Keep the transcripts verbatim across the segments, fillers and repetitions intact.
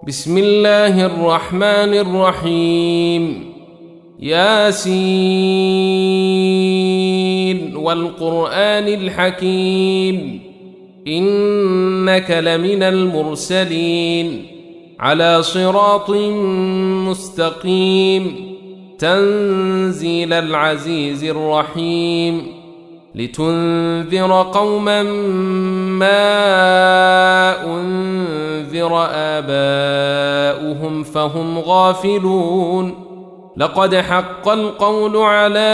بسم الله الرحمن الرحيم. ياسين والقرآن الحكيم إنك لمن المرسلين على صراط مستقيم تنزيل العزيز الرحيم لتنذر قوما ما أنذر آباؤهم فهم غافلون. لقد حق القول على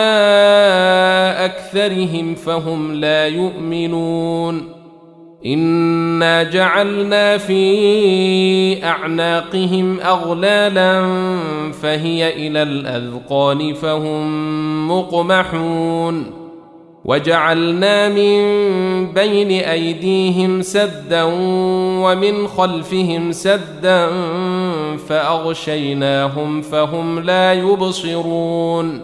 أكثرهم فهم لا يؤمنون. إنا جعلنا في أعناقهم أغلالا فهي إلى الأذقان فهم مقمحون. وجعلنا من بين أيديهم سدا ومن خلفهم سدا فأغشيناهم فهم لا يبصرون.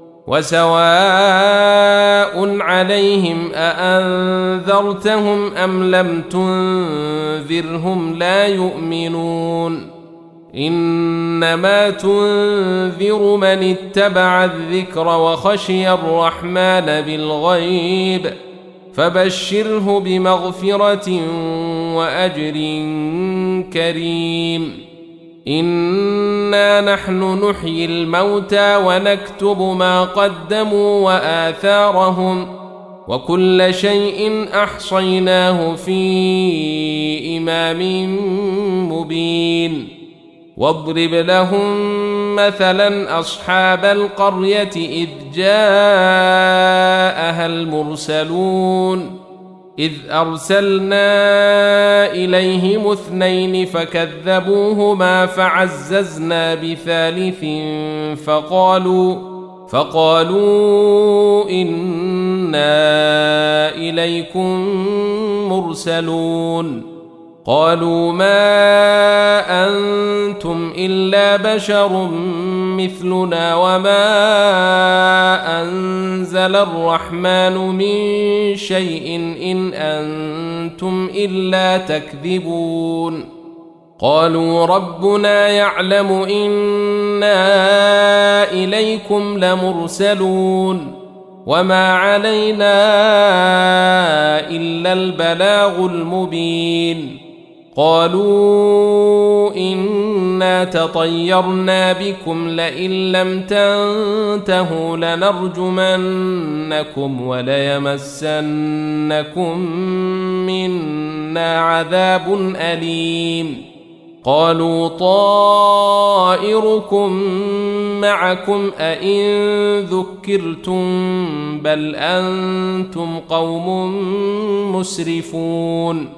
وسواء عليهم أأنذرتهم أم لم تنذرهم لا يؤمنون. إنما تنذر من اتبع الذكر وخشي الرحمن بالغيب فبشره بمغفرة وأجر كريم. إنا نحن نحيي الموتى ونكتب ما قدموا وآثارهم وكل شيء أحصيناه في إمام مبين. واضرب لهم مثلا أصحاب القرية إذ جاءها المرسلون إذ أرسلنا إليهم اثنين فكذبوهما فعززنا بثالث فقالوا فقالوا إنا إليكم مرسلون. قالوا ما أنتم إلا بشر مثلنا وما أنزل الرحمن من شيء إن أنتم إلا تكذبون. قالوا ربنا يعلم إنا إليكم لمرسلون وما علينا إلا البلاغ المبين. قالوا إنا تطيرنا بكم لئن لم تنتهوا لنرجمنكم وليمسنكم منا عذاب أليم. قالوا طائركم معكم أئن ذكرتم بل أنتم قوم مسرفون.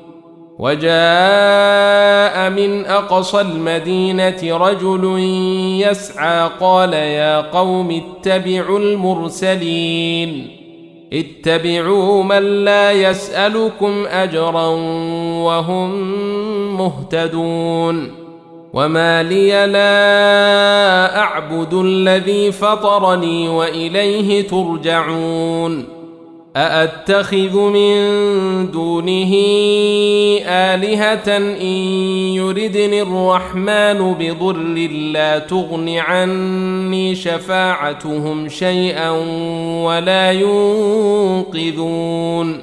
وجاء من أقصى المدينة رجل يسعى قال يا قوم اتبعوا المرسلين اتبعوا من لا يسألكم أجرا وهم مهتدون. وما لي لا أعبد الذي فطرني وإليه ترجعون. أأتخذ من دونه آلهة إن يردني الرحمن بضر لا تغن عني شفاعتهم شيئا ولا ينقذون.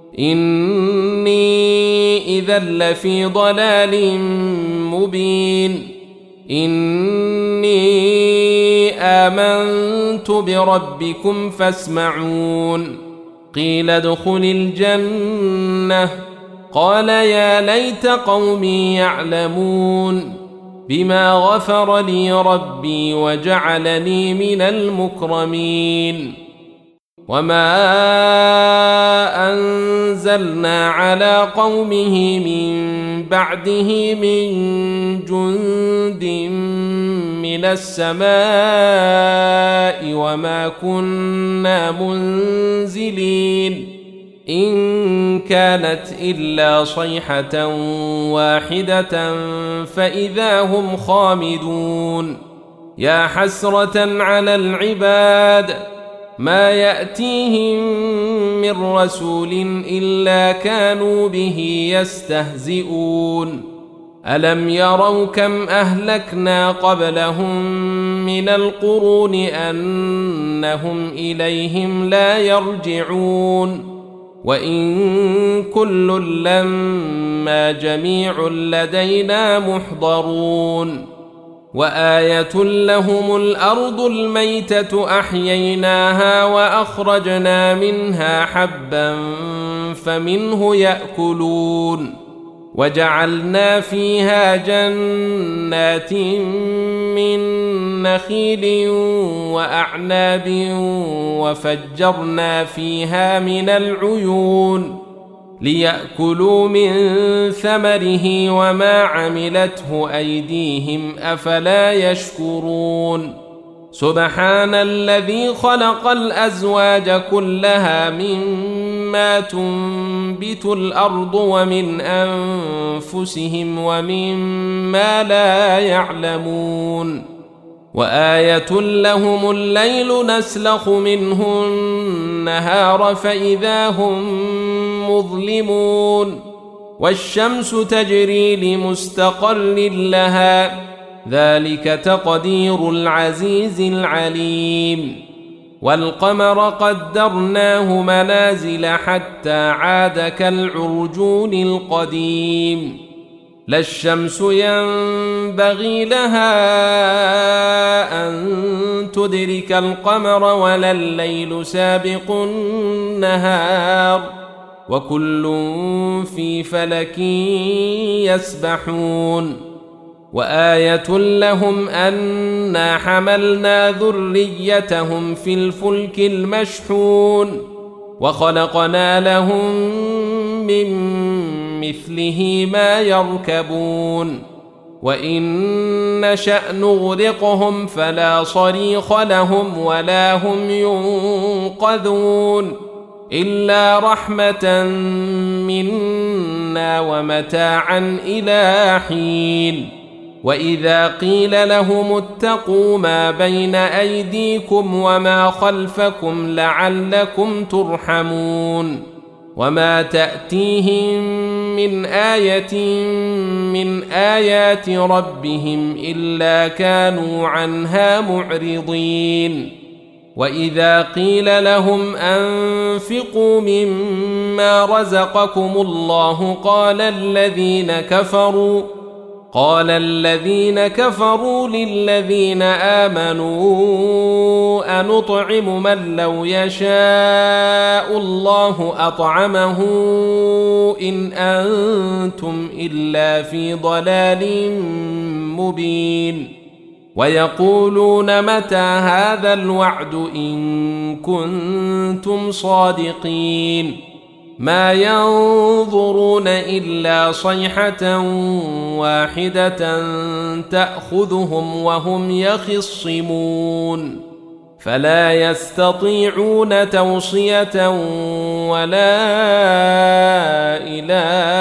إني إذا لفي ضلال مبين. إني آمنت بربكم فاسمعون. قيل ادخل الجنة قال يا ليت قومي يعلمون بما غفر لي ربي وجعلني من المكرمين. وما أنزلنا على قومه من بعده من جند من السماء وما كنا منزلين. إن كانت إلا صيحة واحدة فإذا هم خامدون. يا حسرة على العباد ما يأتيهم من رسول إلا كانوا به يستهزئون. ألم يروا كم أهلكنا قبلهم من القرون أنهم إليهم لا يرجعون وإن كل لما جميع لدينا محضرون وآية لهم الأرض الميتة أحييناها وأخرجنا منها حبا فمنه يأكلون وجعلنا فيها جنات من نخيل وأعناب وفجرنا فيها من العيون ليأكلوا من ثمره وما عملته أيديهم أفلا يشكرون سبحان الذي خلق الأزواج كلها مما تنبت الأرض ومن أنفسهم ومما لا يعلمون وآية لهم الليل نسلخ منه النهار فإذا هم مظلمون والشمس تجري لمستقر لها ذلك تقدير العزيز العليم والقمر قدرناه منازل حتى عاد كالعرجون القديم لا الشمس ينبغي لها أن تدرك القمر ولا الليل سابق النهار وكل في فلك يسبحون وآية لهم أنا حملنا ذريتهم في الفلك المشحون وخلقنا لهم من مثله ما يركبون وإن نشأ نغرقهم فلا صريخ لهم ولا هم ينقذون إلا رحمة منا ومتاعا إلى حين وإذا قيل لهم اتقوا ما بين أيديكم وما خلفكم لعلكم ترحمون وما تأتيهم من آية من آيات ربهم إلا كانوا عنها معرضين وإذا قيل لهم أنفقوا مما رزقكم الله قال الذين كفروا قال الذين كفروا للذين آمنوا أنطعم من لو يشاء الله أطعمه إن أنتم إلا في ضلال مبين ويقولون متى هذا الوعد إن كنتم صادقين ما ينظرون إلا صيحة واحدة تأخذهم وهم يخصمون فلا يستطيعون توصية ولا إلى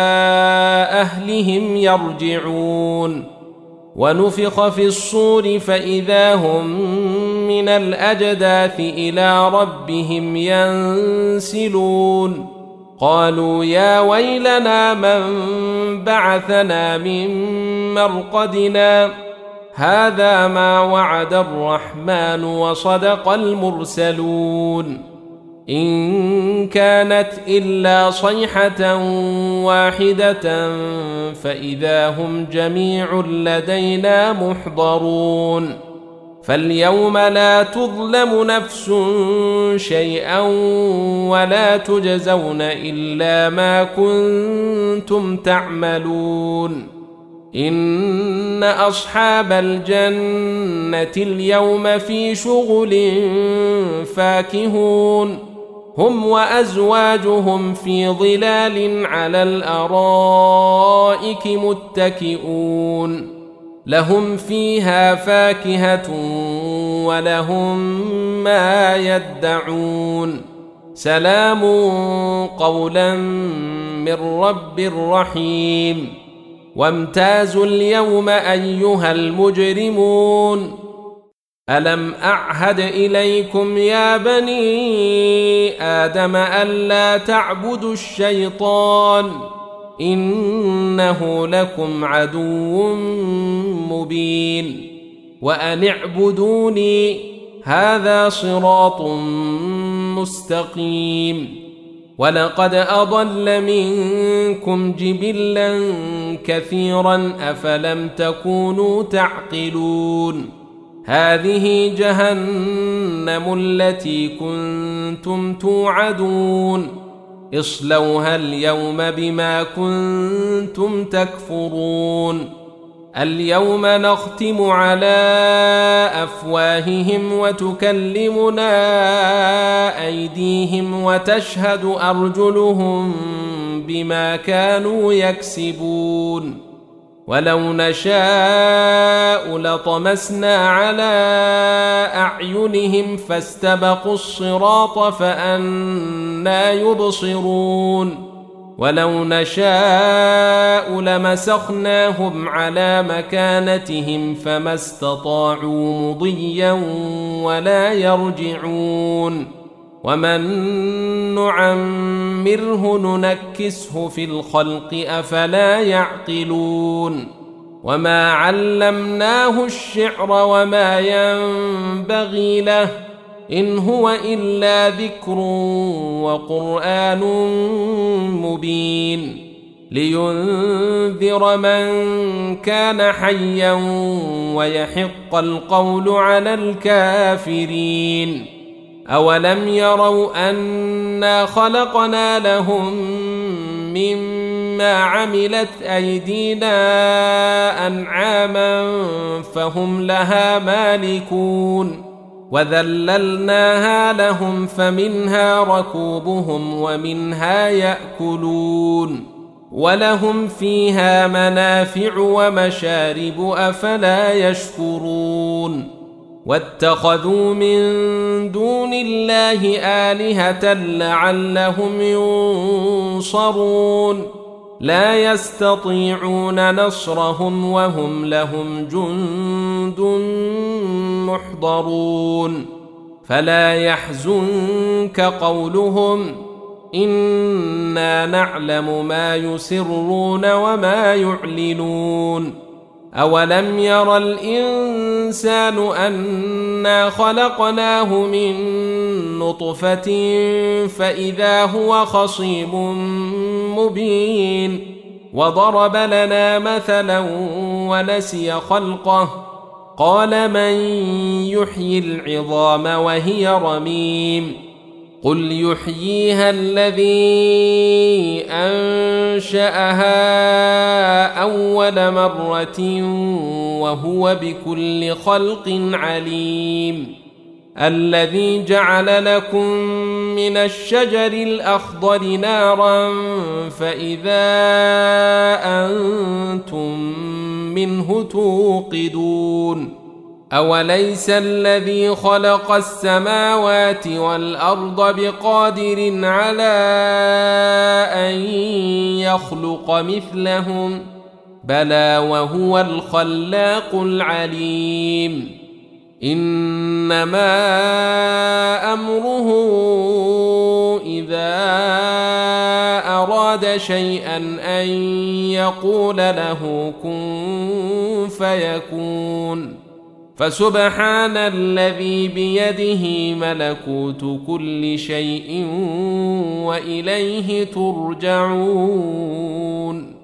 أهلهم يرجعون ونفخ في الصور فإذا هم من الأجداث إلى ربهم ينسلون قالوا يا ويلنا من بعثنا من مرقدنا هذا ما وعد الرحمن وصدق المرسلون إن كانت إلا صيحة واحدة فإذا هم جميع لدينا محضرون فاليوم لا تظلم نفس شيئا ولا تجزون إلا ما كنتم تعملون إن أصحاب الجنة اليوم في شغل فاكهون هم وأزواجهم في ظلال على الأرائك متكئون لهم فيها فاكهة ولهم ما يدعون سلام قولا من رب رحيم وامتازوا اليوم أيها المجرمون ألم أعهد إليكم يا بني آدم ألا تعبدوا الشيطان إنه لكم عدو مبين وأن اعبدوني هذا صراط مستقيم ولقد أضل منكم جبلا كثيرا أفلم تكونوا تعقلون هذه جهنم التي كنتم توعدون اصلوها اليوم بما كنتم تكفرون اليوم نختم على أفواههم وتكلمنا أيديهم وتشهد أرجلهم بما كانوا يكسبون ولو نشاء لطمسنا على أعينهم فاستبقوا الصراط فأنى يبصرون ولو نشاء لمسخناهم على مكانتهم فما استطاعوا مضيا ولا يرجعون ومن نعمره ننكسه في الخلق أفلا يعقلون وما علمناه الشعر وما ينبغي له إن هو إلا ذكر وقرآن مبين لينذر من كان حيا ويحق القول على الكافرين أولم يروا أنا خلقنا لهم مما عملت أيدينا أنعاما فهم لها مالكون وذللناها لهم فمنها ركوبهم ومنها يأكلون ولهم فيها منافع ومشارب أفلا يشكرون واتخذوا من دون الله آلهة لعلهم ينصرون لا يستطيعون نصرهم وهم لهم جند محضرون فلا يحزنك قولهم إنا نعلم ما يسرون وما يعلنون أولم ير الإنسان أنا خلقناه من نطفة فإذا هو خصيم مبين وضرب لنا مثلا ونسي خلقه قال من يحيي العظام وهي رميم قل يحييها الذي أنشأها أول مرة وهو بكل خلق عليم الذي جعل لكم من الشجر الأخضر نارا فإذا أنتم منه توقدون أوليس الذي خلق السماوات والأرض بقادر على أن يخلق مثلهم بلى وهو الخلاق العليم إنما أمره إذا أراد شيئا أن يقول له كن فيكون فسبحان الذي بيده ملكوت كل شيء وإليه ترجعون.